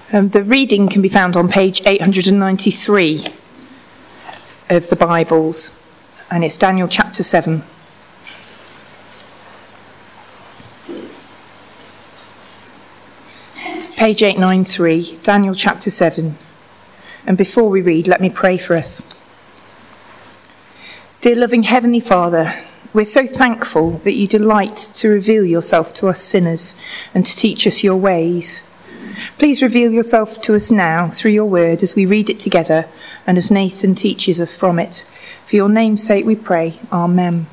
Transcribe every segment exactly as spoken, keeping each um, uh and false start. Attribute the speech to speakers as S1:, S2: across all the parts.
S1: Um, the reading can be found on page eight hundred ninety-three of the Bibles, and it's Daniel chapter seven. Page eight ninety-three, Daniel chapter seven. And before we read, let me pray for us. Dear loving Heavenly Father, we're so thankful that you delight to reveal yourself to us sinners and to teach us your ways. Please reveal yourself to us now through your word as we read it together and as Nathan teaches us from it. For your name's sake we pray. Amen.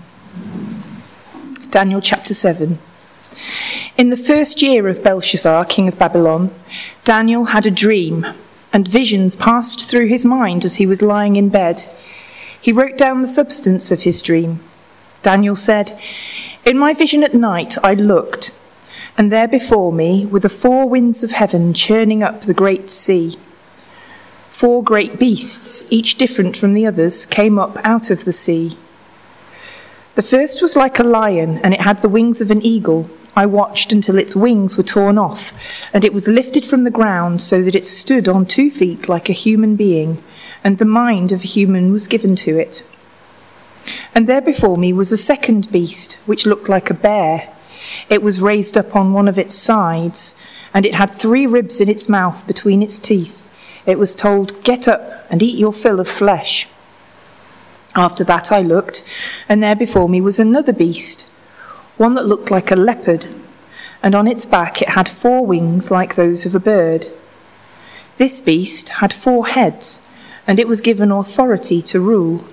S1: Daniel chapter seven. In the first year of Belshazzar, king of Babylon, Daniel had a dream, and visions passed through his mind as he was lying in bed. He wrote down the substance of his dream. Daniel said, "In my vision at night I looked, and there before me were the four winds of heaven churning up the great sea. Four great beasts, each different from the others, came up out of the sea. The first was like a lion, and it had the wings of an eagle. I watched until its wings were torn off, and it was lifted from the ground so that it stood on two feet like a human being, and the mind of a human was given to it. And there before me was a second beast, which looked like a bear. It was raised up on one of its sides, and it had three ribs in its mouth between its teeth. It was told, 'Get up and eat your fill of flesh.' After that I looked, and there before me was another beast, one that looked like a leopard, and on its back it had four wings like those of a bird. This beast had four heads, and it was given authority to rule.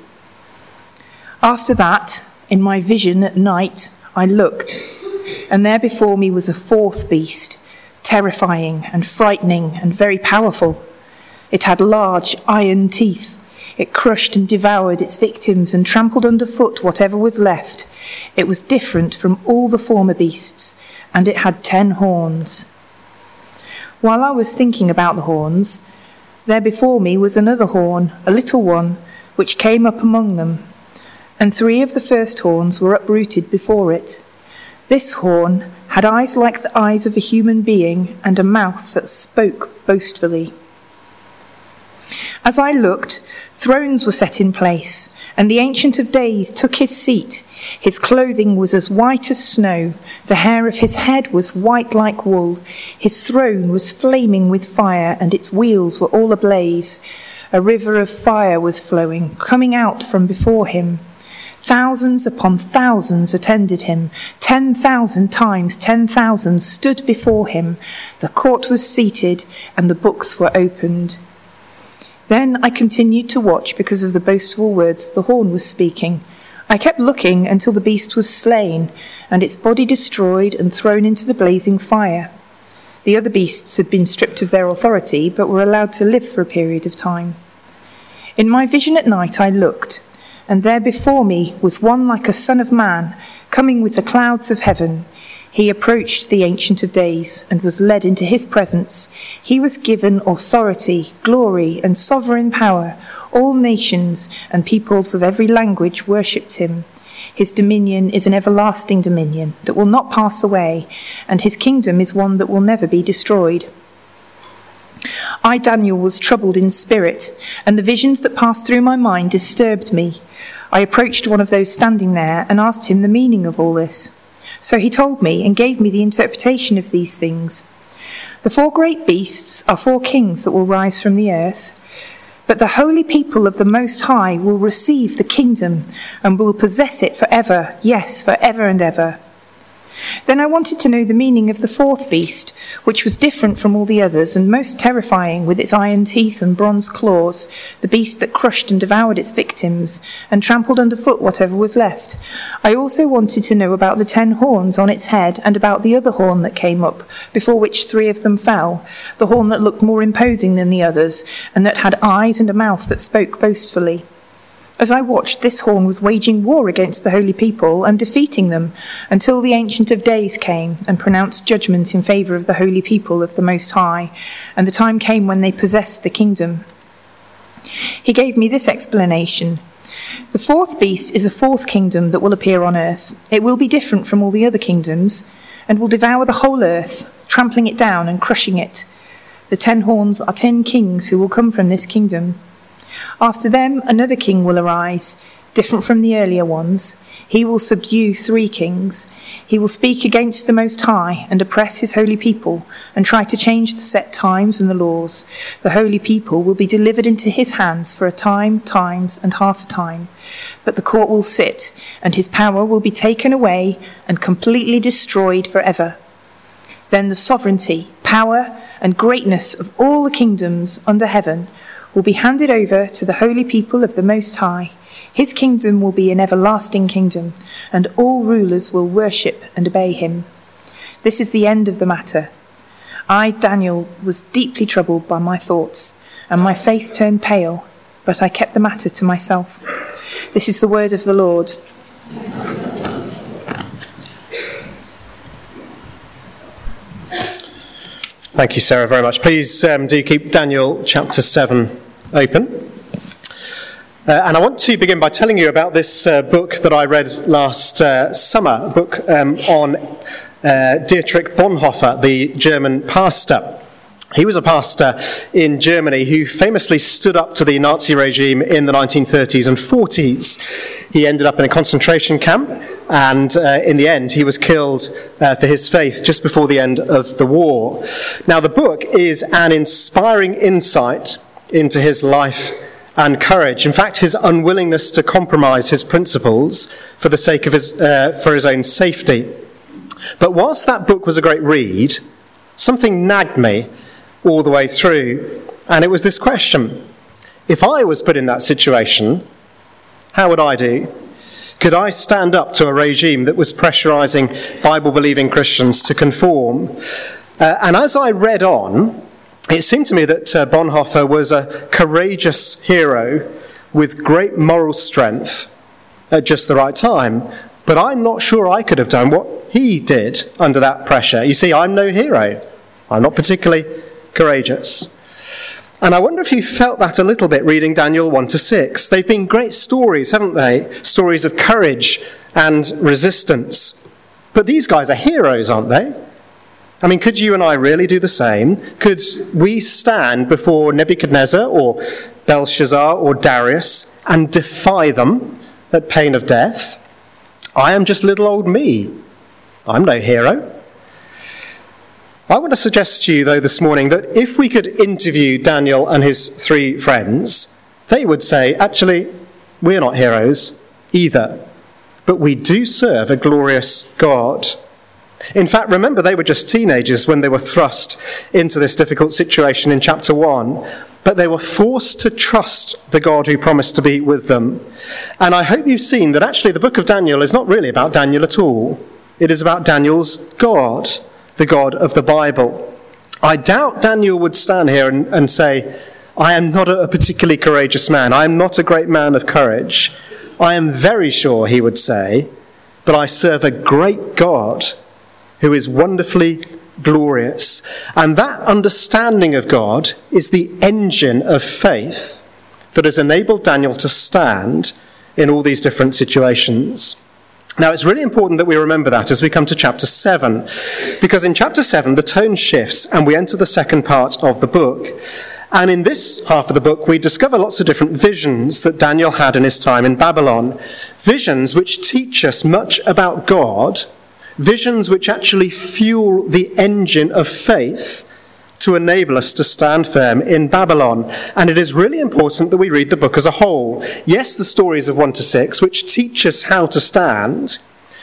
S1: After that, in my vision at night, I looked, and there before me was a fourth beast, terrifying and frightening and very powerful. It had large iron teeth. It crushed and devoured its victims and trampled underfoot whatever was left. It was different from all the former beasts, and it had ten horns. While I was thinking about the horns, there before me was another horn, a little one, which came up among them, and three of the first horns were uprooted before it. This horn had eyes like the eyes of a human being and a mouth that spoke boastfully. As I looked, thrones were set in place, and the Ancient of Days took his seat. His clothing was as white as snow, the hair of his head was white like wool. His throne was flaming with fire, and its wheels were all ablaze. A river of fire was flowing, coming out from before him. Thousands upon thousands attended him. Ten thousand times ten thousand stood before him. The court was seated, and the books were opened. Then I continued to watch because of the boastful words the horn was speaking. I kept looking until the beast was slain, and its body destroyed and thrown into the blazing fire. The other beasts had been stripped of their authority, but were allowed to live for a period of time. In my vision at night I looked, and there before me was one like a son of man, coming with the clouds of heaven. He approached the Ancient of Days and was led into his presence. He was given authority, glory, and sovereign power. All nations and peoples of every language worshipped him. His dominion is an everlasting dominion that will not pass away, and his kingdom is one that will never be destroyed. I, Daniel, was troubled in spirit, and the visions that passed through my mind disturbed me. I approached one of those standing there and asked him the meaning of all this. So he told me and gave me the interpretation of these things. The four great beasts are four kings that will rise from the earth, but the holy people of the Most High will receive the kingdom and will possess it forever, yes, forever and ever. Then I wanted to know the meaning of the fourth beast, which was different from all the others and most terrifying with its iron teeth and bronze claws, the beast that crushed and devoured its victims and trampled underfoot whatever was left. I also wanted to know about the ten horns on its head and about the other horn that came up, before which three of them fell, the horn that looked more imposing than the others and that had eyes and a mouth that spoke boastfully. As I watched, this horn was waging war against the holy people and defeating them until the Ancient of Days came and pronounced judgment in favour of the holy people of the Most High, and the time came when they possessed the kingdom. He gave me this explanation. The fourth beast is a fourth kingdom that will appear on earth. It will be different from all the other kingdoms and will devour the whole earth, trampling it down and crushing it. The ten horns are ten kings who will come from this kingdom. After them, another king will arise, different from the earlier ones. He will subdue three kings. He will speak against the Most High and oppress his holy people and try to change the set times and the laws. The holy people will be delivered into his hands for a time, times, and half a time. But the court will sit, and his power will be taken away and completely destroyed forever. Then the sovereignty, power, and greatness of all the kingdoms under heaven will be handed over to the holy people of the Most High. His kingdom will be an everlasting kingdom, and all rulers will worship and obey him. This is the end of the matter. I, Daniel, was deeply troubled by my thoughts, and my face turned pale, but I kept the matter to myself. This is the word of the Lord.
S2: Thank you, Sarah, very much. Please um, do keep Daniel chapter seven open. Uh, and I want to begin by telling you about this uh, book that I read last uh, summer, a book um, on uh, Dietrich Bonhoeffer, the German pastor. He was a pastor in Germany who famously stood up to the Nazi regime in the nineteen thirties and forties. He ended up in a concentration camp, and uh, in the end he was killed uh, for his faith just before the end of the war. Now, the book is an inspiring insight into his life and courage. In fact, his unwillingness to compromise his principles for the sake of his, uh, for his own safety. But whilst that book was a great read, something nagged me all the way through, and it was this question: if I was put in that situation, how would I do? Could I stand up to a regime that was pressurising Bible-believing Christians to conform? Uh, and as I read on, it seemed to me that uh, Bonhoeffer was a courageous hero with great moral strength at just the right time. But I'm not sure I could have done what he did under that pressure. You see, I'm no hero. I'm not particularly courageous. And I wonder if you felt that a little bit reading Daniel one to six. They've been great stories, haven't they? Stories of courage and resistance. But these guys are heroes, aren't they? I mean, could you and I really do the same? Could we stand before Nebuchadnezzar or Belshazzar or Darius and defy them at pain of death? I am just little old me. I'm no hero. I want to suggest to you, though, this morning that if we could interview Daniel and his three friends, they would say, actually, we're not heroes either, but we do serve a glorious God. In fact, remember, they were just teenagers when they were thrust into this difficult situation in chapter one, but they were forced to trust the God who promised to be with them. And I hope you've seen that actually the book of Daniel is not really about Daniel at all. It is about Daniel's God, the God of the Bible. I doubt Daniel would stand here and, and say, I am not a particularly courageous man. I am not a great man of courage. I am very sure, he would say, but I serve a great God who is wonderfully glorious. And that understanding of God is the engine of faith that has enabled Daniel to stand in all these different situations. Now, it's really important that we remember that as we come to chapter seven, because in chapter seven, the tone shifts and we enter the second part of the book. And in this half of the book, we discover lots of different visions that Daniel had in his time in Babylon. Visions which teach us much about God, visions which actually fuel the engine of faith to enable us to stand firm in Babylon. And it is really important that we read the book as a whole. Yes, the stories of one to six, which teach us how to stand,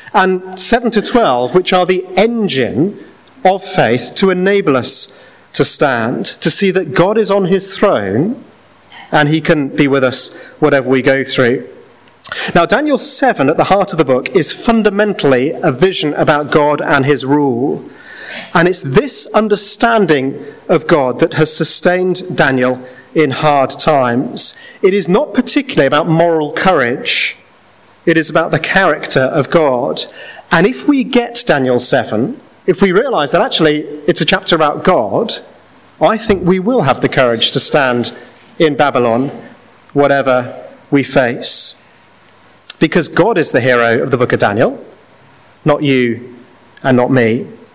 S2: and seven to twelve, which are the engine of faith to enable us to stand, to see that God is on his throne and he can be with us whatever we go through. Now, Daniel seven, at the heart of the book, is fundamentally a vision about God and his rule. And it's this understanding of God that has sustained Daniel in hard times. It is not particularly about moral courage. It is about the character of God. And if we get Daniel seven, if we realise that actually it's a chapter about God, I think we will have the courage to stand in Babylon, whatever we face. Because God is the hero of the book of Daniel, not you and not me.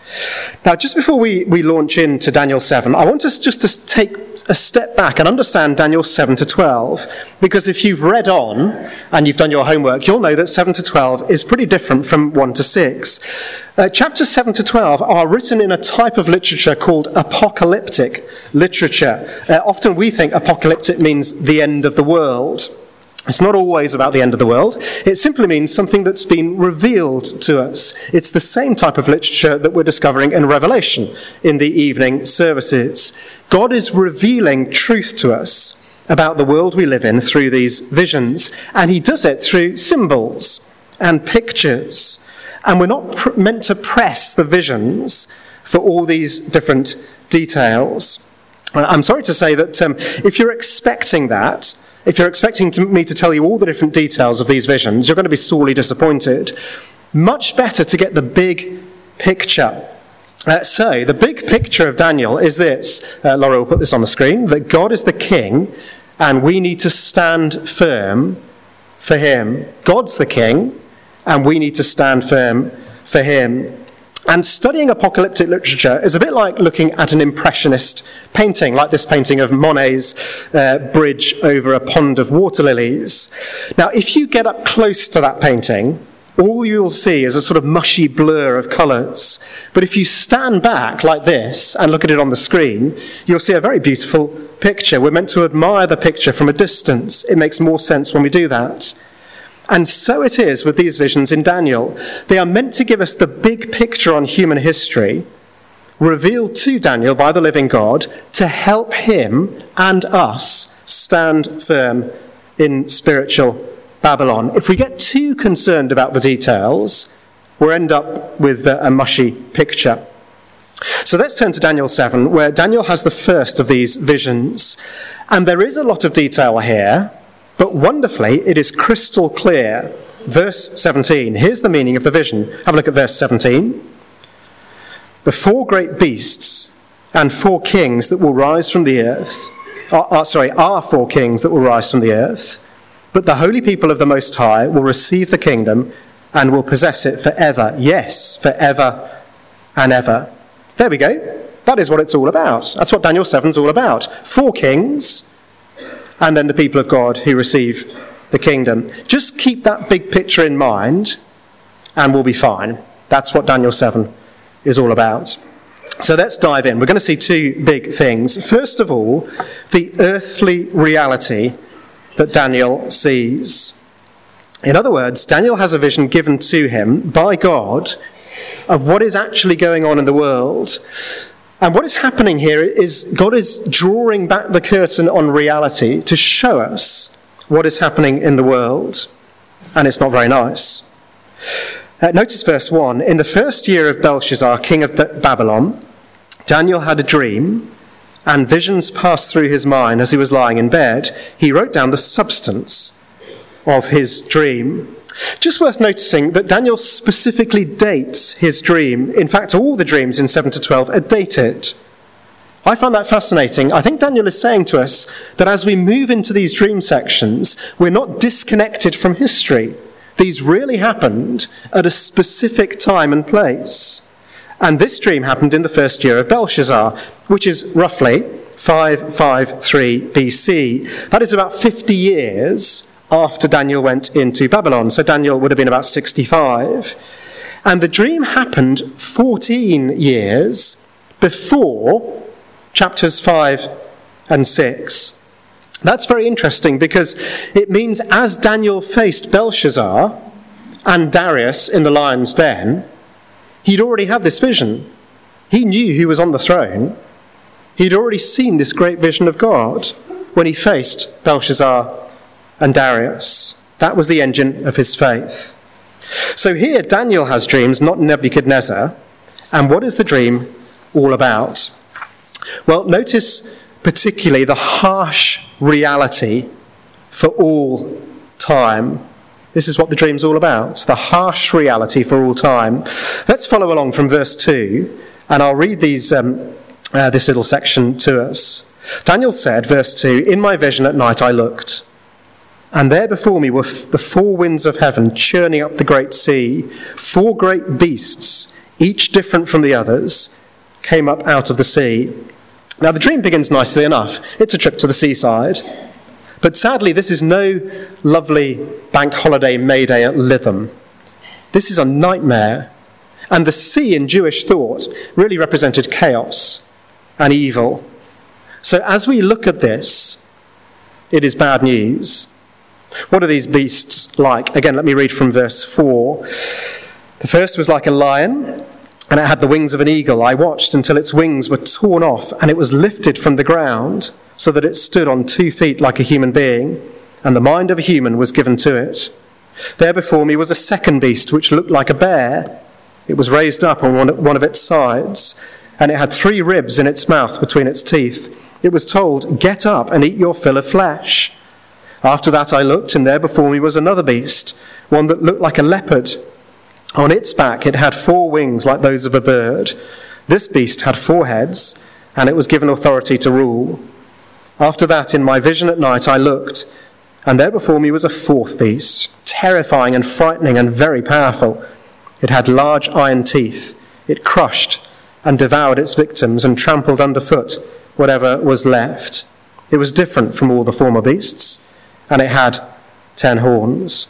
S2: Now, just before we, we launch into Daniel seven, I want us just to take a step back and understand Daniel seven to twelve, because if you've read on and you've done your homework, you'll know that seven to twelve is pretty different from one to six. Uh, chapters seven to twelve are written in a type of literature called apocalyptic literature. Uh, often we think apocalyptic means the end of the world. It's not always about the end of the world. It simply means something that's been revealed to us. It's the same type of literature that we're discovering in Revelation in the evening services. God is revealing truth to us about the world we live in through these visions, and he does it through symbols and pictures. And we're not pr- meant to press the visions for all these different details. I'm sorry to say that um, if you're expecting that, If you're expecting to, me to tell you all the different details of these visions, you're going to be sorely disappointed. Much better to get the big picture. Uh, so, the big picture of Daniel is this. Uh, Laura will put this on the screen. That God is the king, and we need to stand firm for him. God's the king, and we need to stand firm for him. And studying apocalyptic literature is a bit like looking at an impressionist painting, like this painting of Monet's uh, bridge over a pond of water lilies. Now, if you get up close to that painting, all you'll see is a sort of mushy blur of colours. But if you stand back like this and look at it on the screen, you'll see a very beautiful picture. We're meant to admire the picture from a distance. It makes more sense when we do that. And so it is with these visions in Daniel. They are meant to give us the big picture on human history, revealed to Daniel by the living God, to help him and us stand firm in spiritual Babylon. If we get too concerned about the details, we'll end up with a mushy picture. So let's turn to Daniel seven, where Daniel has the first of these visions. And there is a lot of detail here, but wonderfully, it is crystal clear. Verse seventeen, here's the meaning of the vision. Have a look at verse seventeen. The four great beasts and four kings that will rise from the earth, are, are, sorry, are four kings that will rise from the earth, but the holy people of the Most High will receive the kingdom and will possess it forever. Yes, forever and ever. There we go. That is what it's all about. That's what Daniel seven's all about. Four kings, and then the people of God who receive the kingdom. Just keep that big picture in mind, and we'll be fine. That's what Daniel seven is all about. So let's dive in. We're going to see two big things. First of all, the earthly reality that Daniel sees. In other words, Daniel has a vision given to him by God of what is actually going on in the world. And what is happening here is God is drawing back the curtain on reality to show us what is happening in the world. And it's not very nice. Uh, notice verse one. In the first year of Belshazzar, king of D- Babylon, Daniel had a dream, and visions passed through his mind as he was lying in bed. He wrote down the substance of his dream. Just worth noticing that Daniel specifically dates his dream. In fact, all the dreams in seven to twelve are dated. I find that fascinating. I think Daniel is saying to us that as we move into these dream sections, we're not disconnected from history. These really happened at a specific time and place. And this dream happened in the first year of Belshazzar, which is roughly five fifty-three B C. That is about fifty years after Daniel went into Babylon. So Daniel would have been about sixty-five. And the dream happened fourteen years before chapters five and six. That's very interesting because it means as Daniel faced Belshazzar and Darius in the lion's den, he'd already had this vision. He knew who was on the throne. He'd already seen this great vision of God when he faced Belshazzar and Darius. That was the engine of his faith. So here Daniel has dreams, not Nebuchadnezzar. And what is the dream all about? Well, notice particularly the harsh reality for all time. This is what the dream's all about, the harsh reality for all time. Let's follow along from verse two, and I'll read these um, uh, this little section to us. Daniel said, verse two, "In my vision at night I looked, and there before me were f- the four winds of heaven churning up the great sea, four great beasts, each different from the others, came up out of the sea. Now, the dream begins nicely enough. It's a trip to the seaside. But sadly, this is no lovely bank holiday May Day at Lytham. This is a nightmare. And the sea, in Jewish thought, really represented chaos and evil. So as we look at this, it is bad news. What are these beasts like? Again, let me read from verse four. The first was like a lion, and it had the wings of an eagle. I watched until its wings were torn off, and it was lifted from the ground, so that it stood on two feet like a human being, and the mind of a human was given to it. There before me was a second beast, which looked like a bear. It was raised up on one, one of its sides, and it had three ribs in its mouth between its teeth. It was told, "Get up and eat your fill of flesh." After that I looked, and there before me was another beast, one that looked like a leopard. On its back it had four wings like those of a bird. This beast had four heads, and it was given authority to rule. After that, in my vision at night, I looked, and there before me was a fourth beast, terrifying and frightening and very powerful. It had large iron teeth. It crushed and devoured its victims and trampled underfoot whatever was left. It was different from all the former beasts, and it had ten horns.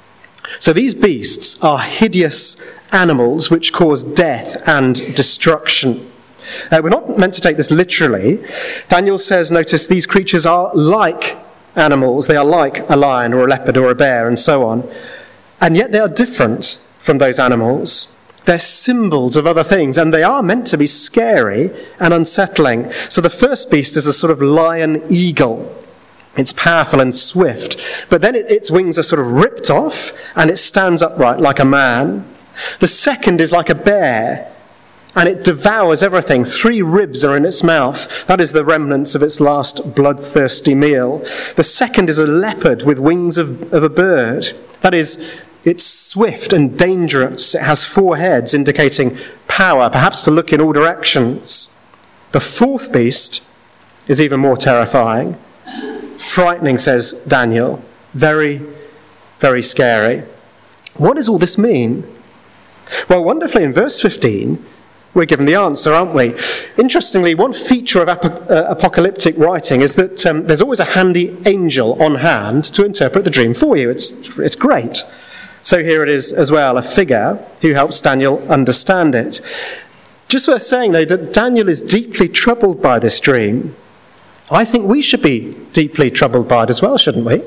S2: So these beasts are hideous animals which cause death and destruction. Uh, we're not meant to take this literally. Daniel says, notice, these creatures are like animals. They are like a lion or a leopard or a bear and so on. And yet they are different from those animals. They're symbols of other things, and they are meant to be scary and unsettling. So the first beast is a sort of lion eagle. It's powerful and swift, but then it, its wings are sort of ripped off, and it stands upright like a man. The second is like a bear, and it devours everything. Three ribs are in its mouth. That is the remnants of its last bloodthirsty meal. The second is a leopard with wings of, of a bird. That is, it's swift and dangerous. It has four heads, indicating power, perhaps to look in all directions. The fourth beast is even more terrifying. Frightening, says Daniel. Very, very scary. What does all this mean? Well, wonderfully, in verse fifteen, we're given the answer, aren't we? Interestingly, one feature of ap- uh, apocalyptic writing is that um, there's always a handy angel on hand to interpret the dream for you. It's, it's great. So here it is as well, a figure who helps Daniel understand it. Just worth saying, though, that Daniel is deeply troubled by this dream. I think we should be deeply troubled by it as well, shouldn't we?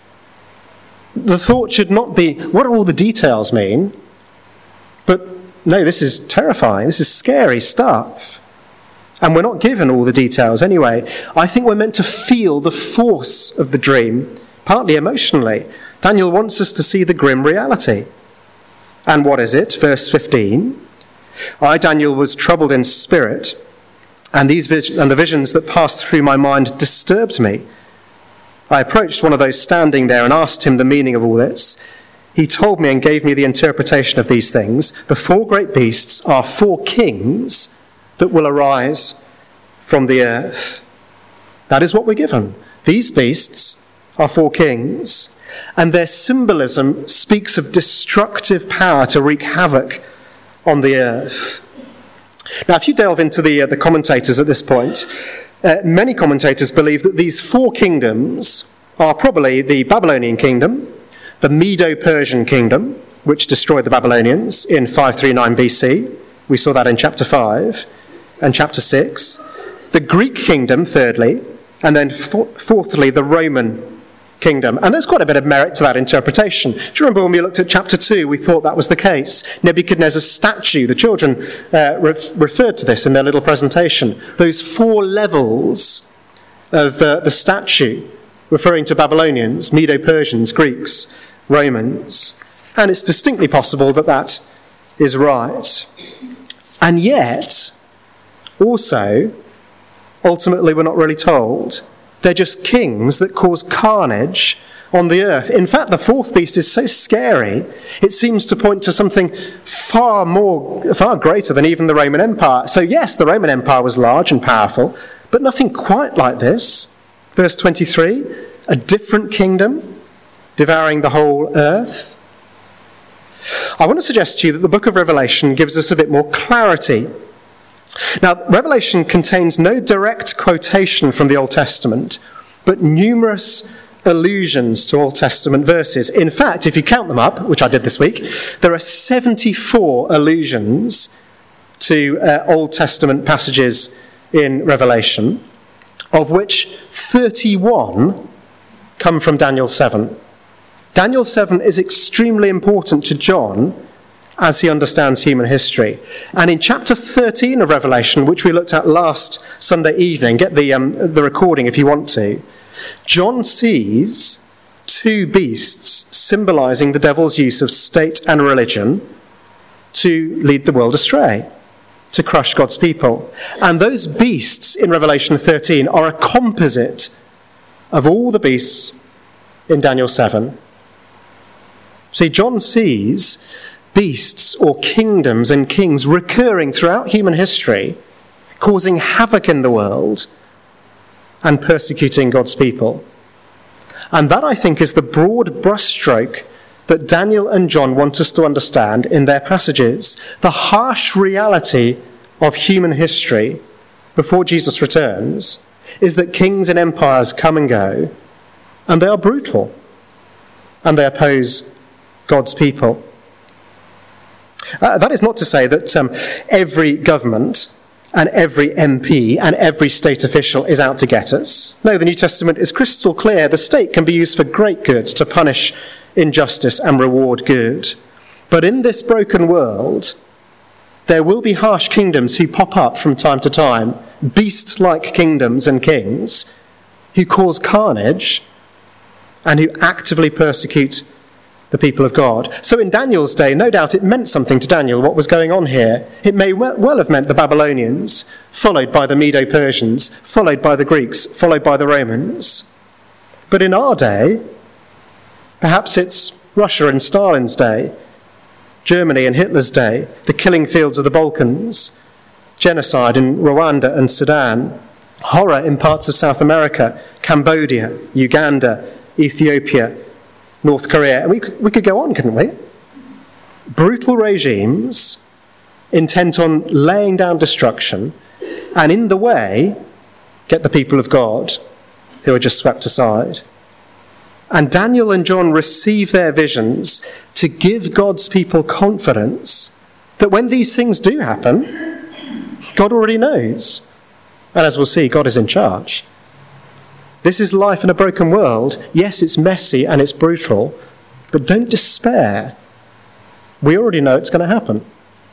S2: The thought should not be, what do all the details mean? But no, this is terrifying. This is scary stuff. And we're not given all the details anyway. I think we're meant to feel the force of the dream, partly emotionally. Daniel wants us to see the grim reality. And what is it? Verse fifteen. I, Daniel, was troubled in spirit, and these vis- and the visions that passed through my mind disturbed me. I approached one of those standing there and asked him the meaning of all this. He told me and gave me the interpretation of these things. The four great beasts are four kings that will arise from the earth. That is what we're given. These beasts are four kings, and their symbolism speaks of destructive power to wreak havoc on the earth. Now, if you delve into the, uh, the commentators at this point, uh, many commentators believe that these four kingdoms are probably the Babylonian kingdom, the Medo-Persian kingdom, which destroyed the Babylonians in five thirty-nine B C. We saw that in chapter five and chapter six. The Greek kingdom, thirdly, and then for- fourthly, the Roman kingdom. And there's quite a bit of merit to that interpretation. Do you remember when we looked at chapter two, we thought that was the case? Nebuchadnezzar's statue, the children uh, re- referred to this in their little presentation. Those four levels of uh, the statue, referring to Babylonians, Medo-Persians, Greeks, Romans. And it's distinctly possible that that is right. And yet, also, ultimately we're not really told. They're just kings that cause carnage on the earth. In fact, the fourth beast is so scary, it seems to point to something far more, far greater than even the Roman Empire. So yes, the Roman Empire was large and powerful, but nothing quite like this. Verse twenty-three, a different kingdom devouring the whole earth. I want to suggest to you that the book of Revelation gives us a bit more clarity. Now, Revelation contains no direct quotation from the Old Testament, but numerous allusions to Old Testament verses. In fact, if you count them up, which I did this week, there are seventy-four allusions to uh, Old Testament passages in Revelation, of which thirty-one come from Daniel seven. Daniel seven is extremely important to John as he understands human history. And in chapter thirteen of Revelation, which we looked at last Sunday evening, get the, um, the recording if you want to, John sees two beasts symbolizing the devil's use of state and religion to lead the world astray, to crush God's people. And those beasts in Revelation thirteen are a composite of all the beasts in Daniel seven. See, John sees beasts or kingdoms and kings recurring throughout human history, causing havoc in the world and persecuting God's people. And that, I think, is the broad brushstroke that Daniel and John want us to understand in their passages. The harsh reality of human history before Jesus returns is that kings and empires come and go, and they are brutal, and they oppose God's people. Uh, that is not to say that um, every government and every M P and every state official is out to get us. No, the New Testament is crystal clear. The state can be used for great good to punish injustice and reward good. But in this broken world, there will be harsh kingdoms who pop up from time to time, beast-like kingdoms and kings who cause carnage and who actively persecute the people of God. So in Daniel's day, no doubt it meant something to Daniel what was going on here. It may well have meant the Babylonians, followed by the Medo-Persians, followed by the Greeks, followed by the Romans. But in our day, perhaps it's Russia in Stalin's day, Germany in Hitler's day, the killing fields of the Balkans, genocide in Rwanda and Sudan, horror in parts of South America, Cambodia, Uganda, Ethiopia, North Korea. And we could, we could go on, couldn't we? Brutal regimes intent on laying down destruction and in the way get the people of God who are just swept aside. And Daniel and John receive their visions to give God's people confidence that when these things do happen, God already knows. And as we'll see, God is in charge. This is life in a broken world. Yes, it's messy and it's brutal, but don't despair. We already know it's going to happen.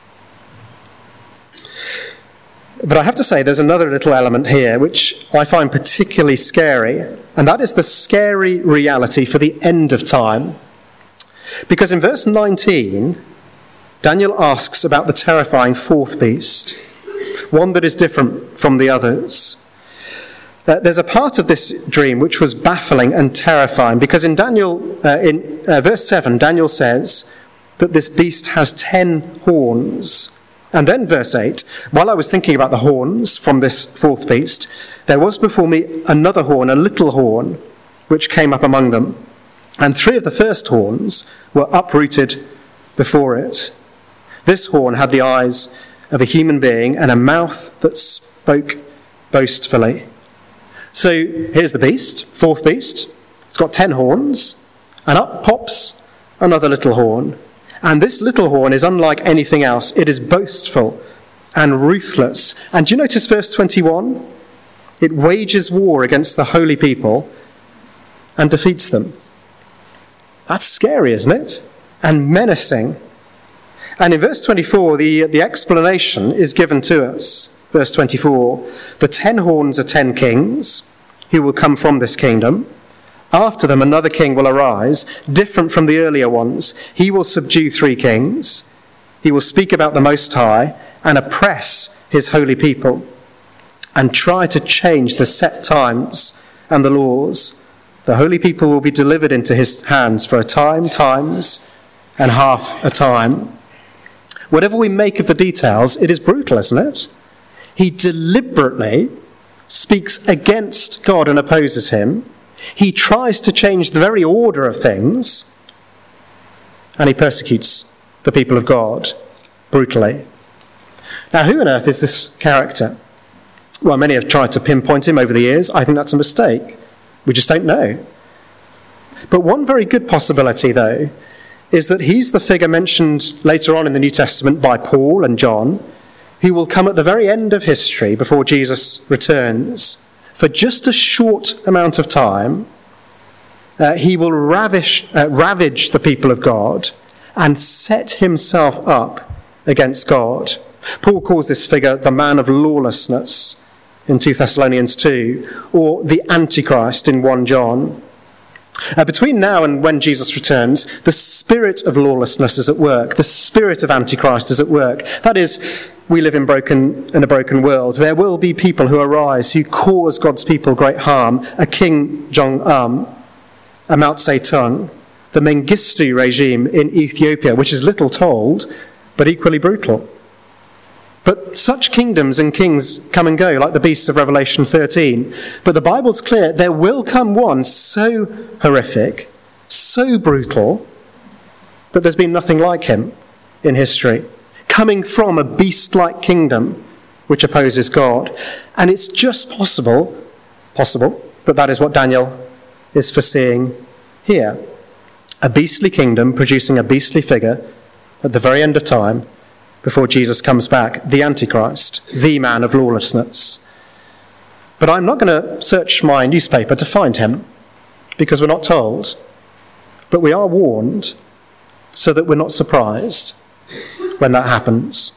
S2: But I have to say there's another little element here which I find particularly scary, and that is the scary reality for the end of time. Because in verse nineteen, Daniel asks about the terrifying fourth beast, one that is different from the others. Uh, there's a part of this dream which was baffling and terrifying, because in Daniel, uh, in uh, verse seven, Daniel says that this beast has ten horns. And then verse eight, while I was thinking about the horns from this fourth beast, there was before me another horn, a little horn, which came up among them. And three of the first horns were uprooted before it. This horn had the eyes of a human being and a mouth that spoke boastfully. So here's the beast, fourth beast. It's got ten horns, and up pops another little horn. And this little horn is unlike anything else. It is boastful and ruthless. And do you notice verse twenty-one? It wages war against the holy people and defeats them. That's scary, isn't it? And menacing. And in verse twenty-four, the, the explanation is given to us. Verse twenty-four, the ten horns are ten kings who will come from this kingdom. After them, another king will arise, different from the earlier ones. He will subdue three kings. He will speak about the Most High and oppress his holy people and try to change the set times and the laws. The holy people will be delivered into his hands for a time, times, and half a time. Whatever we make of the details, it is brutal, isn't it? He deliberately speaks against God and opposes him. He tries to change the very order of things, and he persecutes the people of God brutally. Now, who on earth is this character? Well, many have tried to pinpoint him over the years. I think that's a mistake. We just don't know. But one very good possibility, though, is that he's the figure mentioned later on in the New Testament by Paul and John, who will come at the very end of history before Jesus returns. For just a short amount of time, uh, he will ravish, uh, ravage the people of God and set himself up against God. Paul calls this figure the man of lawlessness in Second Thessalonians two, or the Antichrist in First John. Uh, between now and when Jesus returns, the spirit of lawlessness is at work. The spirit of Antichrist is at work. That is, we live in broken in a broken world. There will be people who arise who cause God's people great harm. A King Jong-un, a Mao Zedong, the Mengistu regime in Ethiopia, which is little told, but equally brutal. But such kingdoms and kings come and go, like the beasts of Revelation thirteen. But the Bible's clear, there will come one so horrific, so brutal, that there's been nothing like him in history, coming from a beast-like kingdom which opposes God. And it's just possible, possible, that that is what Daniel is foreseeing here. A beastly kingdom producing a beastly figure at the very end of time, before Jesus comes back, the Antichrist, the man of lawlessness. But I'm not going to search my newspaper to find him, because we're not told. But we are warned, so that we're not surprised when that happens.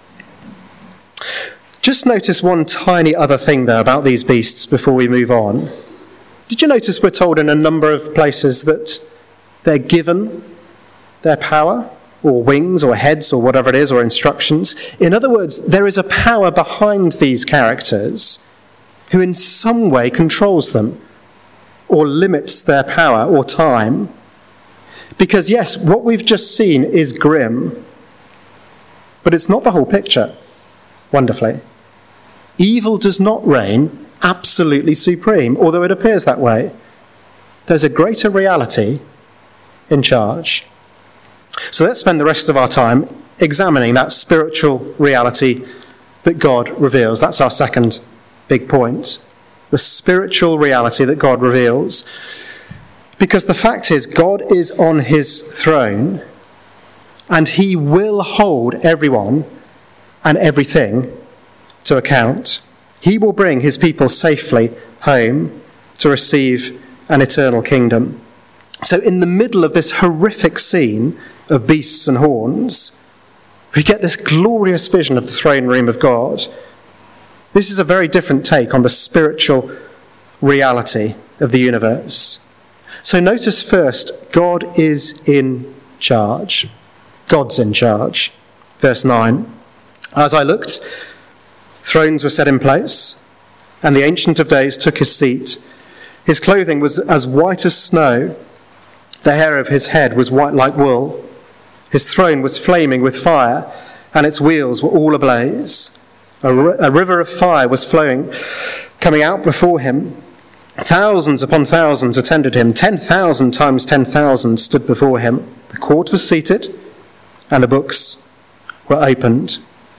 S2: Just notice one tiny other thing, though, about these beasts before we move on. Did you notice we're told in a number of places that they're given their power? Or wings, or heads, or whatever it is, or instructions. In other words, there is a power behind these characters who in some way controls them, or limits their power or time. Because yes, what we've just seen is grim, but it's not the whole picture, wonderfully. Evil does not reign absolutely supreme, although it appears that way. There's a greater reality in charge. So let's spend the rest of our time examining that spiritual reality that God reveals. That's our second big point. The spiritual reality that God reveals. Because the fact is, God is on his throne, and he will hold everyone and everything to account. He will bring his people safely home to receive an eternal kingdom. So in the middle of this horrific scene of beasts and horns, we get this glorious vision of the throne room of God. This is a very different take on the spiritual reality of the universe. So notice first, God is in charge. God's in charge. Verse nine. As I looked, thrones were set in place, and the Ancient of Days took his seat. His clothing was as white as snow. The hair of his head was white like wool. His throne was flaming with fire, and its wheels were all ablaze. A, r- a river of fire was flowing, coming out before him. Thousands upon thousands attended him. Ten thousand times ten thousand stood before him. The court was seated, and the books were opened.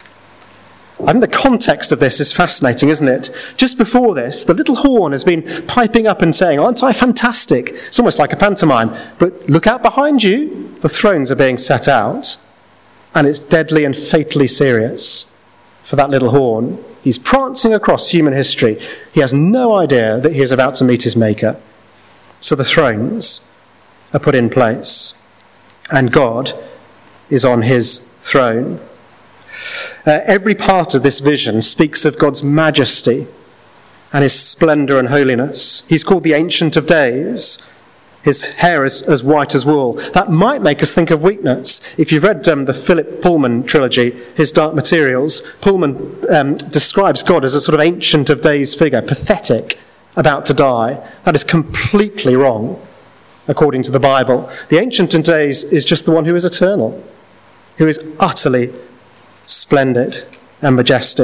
S2: I think the context of this is fascinating, isn't it? Just before this, the little horn has been piping up and saying, aren't I fantastic? It's almost like a pantomime. But look out behind you. The thrones are being set out. And it's deadly and fatally serious for that little horn. He's prancing across human history. He has no idea that he is about to meet his maker. So the thrones are put in place. And God is on his throne. Uh, every part of this vision speaks of God's majesty and his splendour and holiness. He's called the Ancient of Days. His hair is as white as wool. That might make us think of weakness. If you've read um, the Philip Pullman trilogy, his Dark Materials, Pullman um, describes God as a sort of Ancient of Days figure, pathetic, about to die. That is completely wrong, according to the Bible. The Ancient of Days is just the one who is eternal, who is utterly splendid and majestic.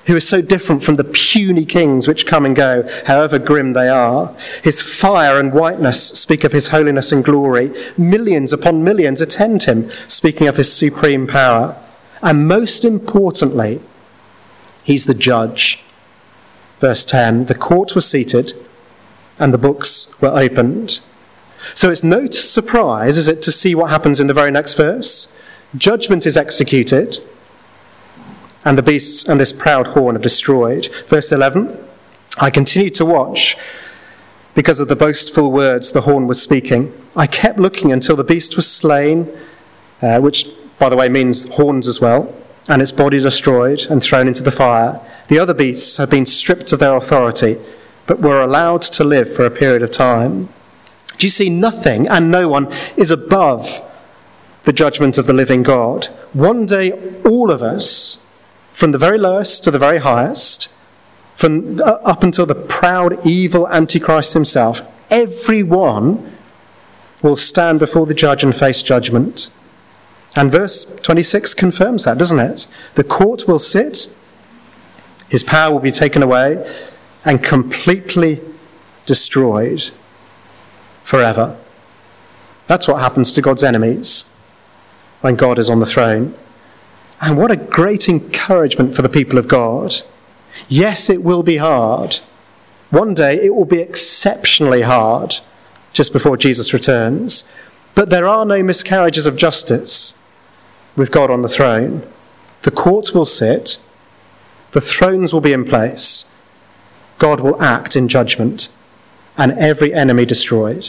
S2: who is so different from the puny kings which come and go, however grim they are. His fire and whiteness speak of his holiness and glory. Millions upon millions attend him, speaking of his supreme power. And most importantly, he's the judge. Verse ten, the court was seated and the books were opened. So it's no surprise, is it, to see what happens in the very next verse? Judgment is executed, and the beasts and this proud horn are destroyed. Verse eleven, I continued to watch because of the boastful words the horn was speaking. I kept looking until the beast was slain, uh, which, by the way, means horns as well, and its body destroyed and thrown into the fire. The other beasts had been stripped of their authority, but were allowed to live for a period of time. Do you see? Nothing and no one is above the judgment of the living God. One day, all of us, from the very lowest to the very highest, from uh, up until the proud, evil Antichrist himself, everyone will stand before the judge and face judgment. And verse twenty-six confirms that, doesn't it? The court will sit, his power will be taken away, and completely destroyed forever. That's what happens to God's enemies when God is on the throne. And what a great encouragement for the people of God. Yes, it will be hard. One day it will be exceptionally hard just before Jesus returns. But there are no miscarriages of justice with God on the throne. The courts will sit. The thrones will be in place. God will act in judgment, and every enemy destroyed.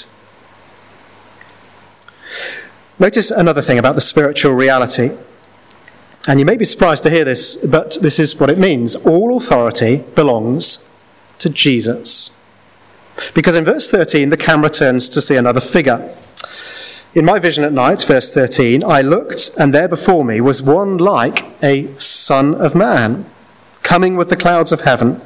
S2: Notice another thing about the spiritual reality. And you may be surprised to hear this, but this is what it means. All authority belongs to Jesus. Because in verse thirteen, the camera turns to see another figure. In my vision at night, verse thirteen, I looked, and there before me was one like a son of man, coming with the clouds of heaven.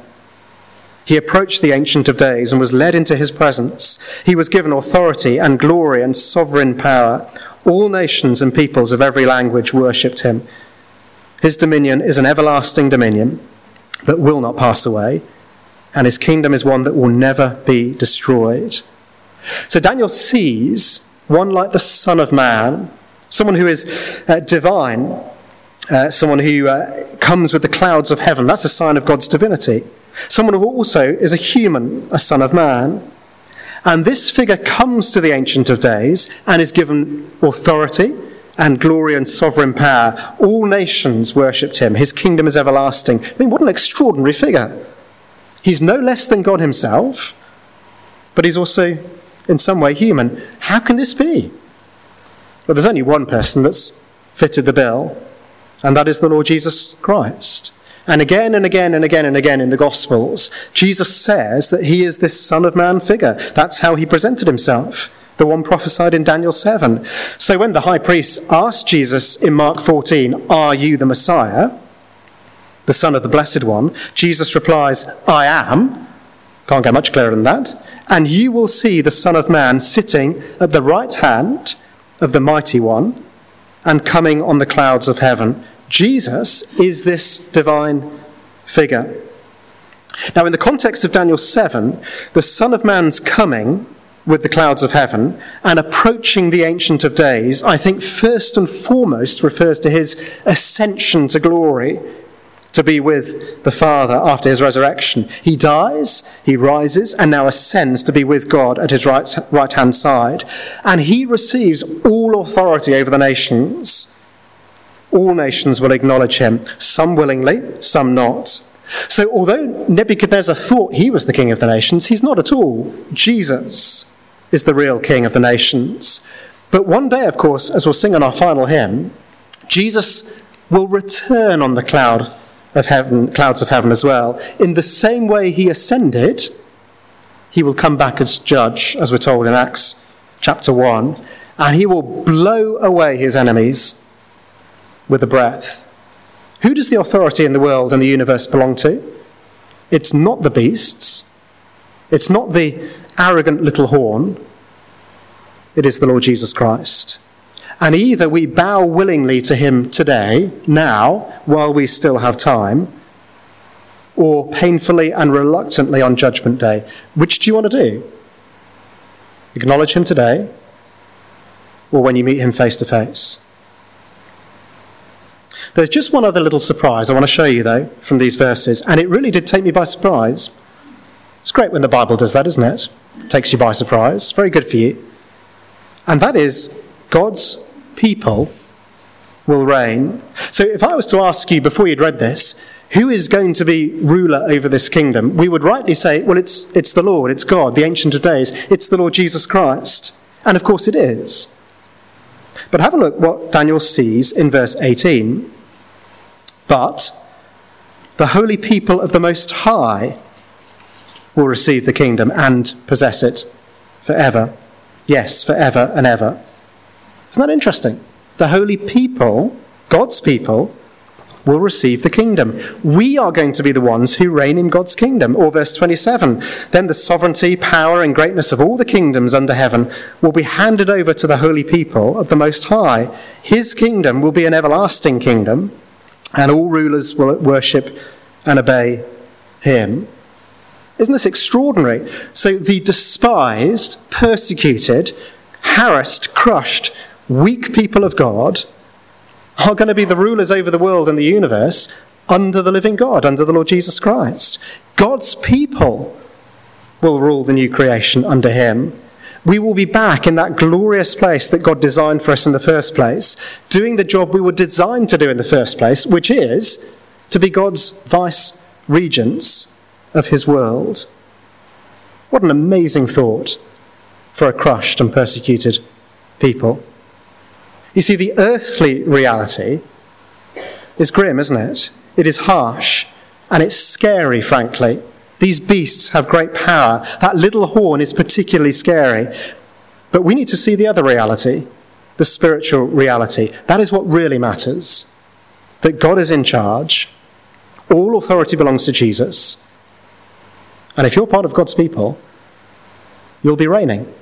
S2: He approached the Ancient of Days and was led into his presence. He was given authority and glory and sovereign power. All nations and peoples of every language worshipped him. His dominion is an everlasting dominion that will not pass away, and his kingdom is one that will never be destroyed. So Daniel sees one like the Son of Man, someone who is uh, divine, uh, someone who uh, comes with the clouds of heaven. That's a sign of God's divinity. Someone who also is a human, a son of man. And this figure comes to the Ancient of Days and is given authority and glory and sovereign power. All nations worshipped him. His kingdom is everlasting. I mean, what an extraordinary figure. He's no less than God himself, but he's also in some way human. How can this be? Well, there's only one person that's fitted the bill, and that is the Lord Jesus Christ. And again and again and again and again in the Gospels, Jesus says that he is this Son of Man figure. That's how he presented himself, the one prophesied in Daniel seven. So when the high priest asked Jesus in Mark fourteen, "Are you the Messiah, the Son of the Blessed One?" Jesus replies, "I am." Can't get much clearer than that. "And you will see the Son of Man sitting at the right hand of the Mighty One and coming on the clouds of heaven." Jesus is this divine figure. Now, in the context of Daniel seven, the Son of Man's coming with the clouds of heaven and approaching the Ancient of Days, I think first and foremost refers to his ascension to glory, to be with the Father after his resurrection. He dies, he rises, and now ascends to be with God at his right, right-hand side. And he receives all authority over the nations. All nations will acknowledge him, some willingly, some not. So although Nebuchadnezzar thought he was the king of the nations, he's not at all. Jesus is the real king of the nations. But one day, of course, as we'll sing in our final hymn, Jesus will return on the cloud of heaven, clouds of heaven as well. In the same way he ascended, he will come back as judge, as we're told in Acts chapter one, and he will blow away his enemies with a breath. Who does the authority in the world and the universe belong to? It's not the beasts. It's not the arrogant little horn. It is the Lord Jesus Christ. And either we bow willingly to him today, now, while we still have time, or painfully and reluctantly on Judgment Day? Which do you want to do? Acknowledge him today, or when you meet him face to face? There's just one other little surprise I want to show you, though, from these verses, and it really did take me by surprise. It's great when the Bible does that, isn't it? It takes you by surprise. Very good for you. And that is, God's people will reign. So if I was to ask you before you'd read this, who is going to be ruler over this kingdom, we would rightly say, well, it's it's the Lord, it's God, the Ancient of Days, it's the Lord Jesus Christ. And of course it is. But have a look what Daniel sees in verse eighteen. But the holy people of the Most High will receive the kingdom and possess it forever. Yes, forever and ever. Isn't that interesting? The holy people, God's people, will receive the kingdom. We are going to be the ones who reign in God's kingdom. Or verse twenty-seven, then the sovereignty, power and greatness of all the kingdoms under heaven will be handed over to the holy people of the Most High. His kingdom will be an everlasting kingdom, and all rulers will worship and obey him. Isn't this extraordinary? So the despised, persecuted, harassed, crushed, weak people of God are going to be the rulers over the world and the universe under the living God, under the Lord Jesus Christ. God's people will rule the new creation under him. We will be back in that glorious place that God designed for us in the first place, doing the job we were designed to do in the first place, which is to be God's vice regents of his world. What an amazing thought for a crushed and persecuted people. You see, the earthly reality is grim, isn't it? It is harsh, and it's scary, frankly. These beasts have great power. That little horn is particularly scary. But we need to see the other reality, the spiritual reality. That is what really matters. That God is in charge. All authority belongs to Jesus. And if you're part of God's people, you'll be reigning.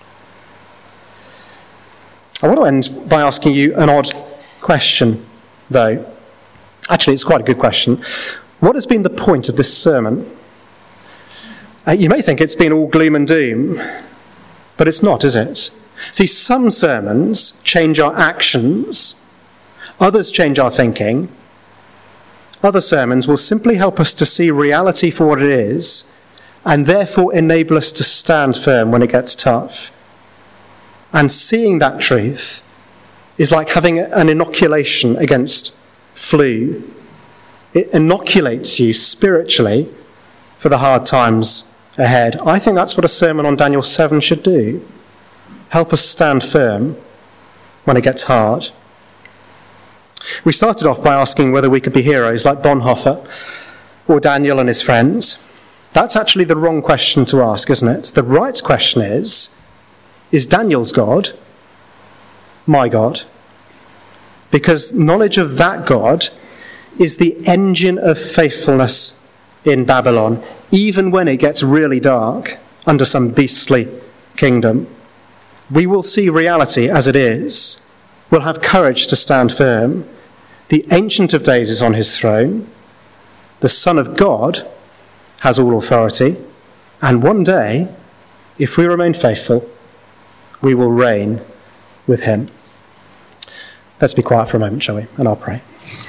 S2: I want to end by asking you an odd question, though. Actually, it's quite a good question. What has been the point of this sermon? Uh, you may think it's been all gloom and doom, but it's not, is it? See, some sermons change our actions, others change our thinking. Other sermons will simply help us to see reality for what it is, and therefore enable us to stand firm when it gets tough. And seeing that truth is like having an inoculation against flu. It inoculates you spiritually for the hard times ahead. I think that's what a sermon on Daniel seven should do. Help us stand firm when it gets hard. We started off by asking whether we could be heroes like Bonhoeffer or Daniel and his friends. That's actually the wrong question to ask, isn't it? The right question is, is Daniel's God my God? Because knowledge of that God is the engine of faithfulness in Babylon, even when it gets really dark under some beastly kingdom. We will see reality as it is. We'll have courage to stand firm. The Ancient of Days is on his throne. The Son of God has all authority. And one day, if we remain faithful, we will reign with him. Let's be quiet for a moment, shall we? And I'll pray.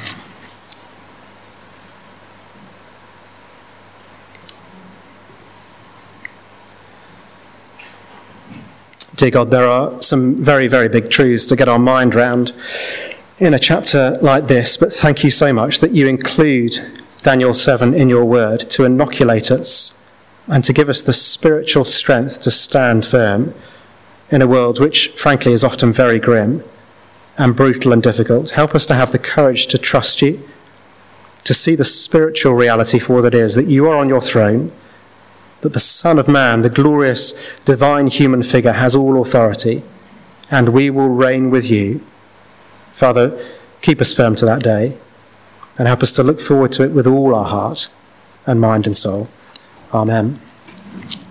S2: Dear God, there are some very, very big truths to get our mind round in a chapter like this, but thank you so much that you include Daniel seven in your word to inoculate us and to give us the spiritual strength to stand firm in a world which, frankly, is often very grim and brutal and difficult. Help us to have the courage to trust you, to see the spiritual reality for what it is, that you are on your throne, that the Son of Man, the glorious divine human figure, has all authority, and we will reign with you. Father, keep us firm to that day, and help us to look forward to it with all our heart and mind and soul. Amen.